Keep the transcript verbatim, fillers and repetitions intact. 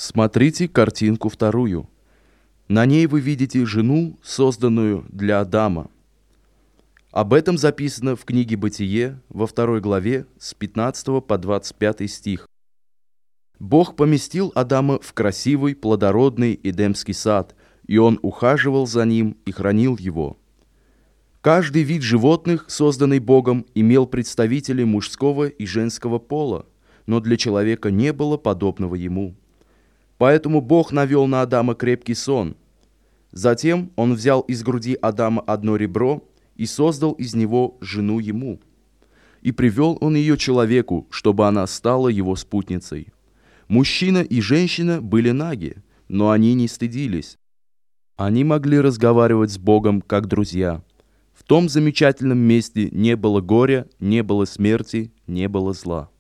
Смотрите картинку вторую. На ней вы видите жену, созданную для Адама. Об этом записано в книге «Бытие» во второй главе с пятнадцатого по двадцать пятый стих. Бог поместил Адама в красивый, плодородный Эдемский сад, и он ухаживал за ним и хранил его. Каждый вид животных, созданный Богом, имел представителей мужского и женского пола, но для человека не было подобного ему. Поэтому Бог навел на Адама крепкий сон. Затем он взял из груди Адама одно ребро и создал из него жену ему. И привел он ее человеку, чтобы она стала его спутницей. Мужчина и женщина были наги, но они не стыдились. Они могли разговаривать с Богом как друзья. В том замечательном месте не было горя, не было смерти, не было зла.